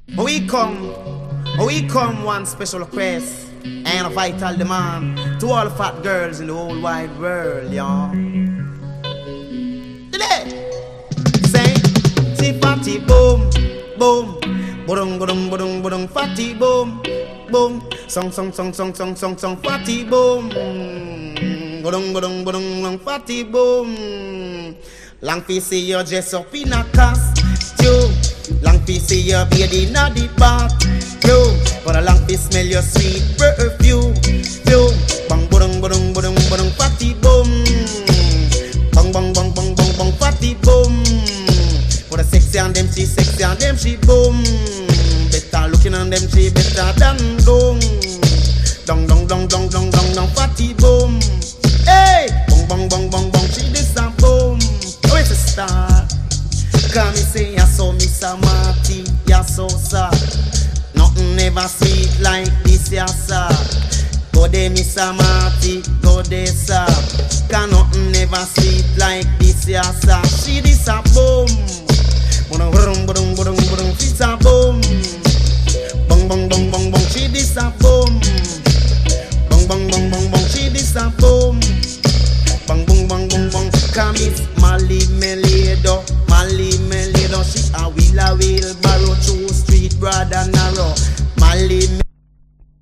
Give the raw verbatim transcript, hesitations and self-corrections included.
We come, we come one special request and a vital demand to all fat girls in the whole wide world, y'all. Today, say, see fatty boom, boom, boom, boom, boom, boom, fatty boom, boom, song, song, song, song, song, song, song, fatty boom, boom, boom, boom, boom, fatty boom. Long fi see you dress up in a costume. Long fi see you bathe in the bathroom. But a long fi smell your sweet perfume. Boom, bang, boom, boom, boom, boom, fatty boom. Bang, bang, bang, bang, bang, bang, fatty boom. For the sexy and them she sexy and them she boom. Better looking on them she better than dung. Dung, dung, dung, dung, dung, dung, dung, fatty boom. Hey, bang, bang, bang, bang, bang, she this a boom. Oh, it's a star. Come me say ya so Miss Marty, ya so sad. Nothing ever sweet like this, ya sir. Go there, Miss Marty, go there, sir. Can nothing ever sweet like this, ya sir. She this a boom. Boom, boom, boom, boom,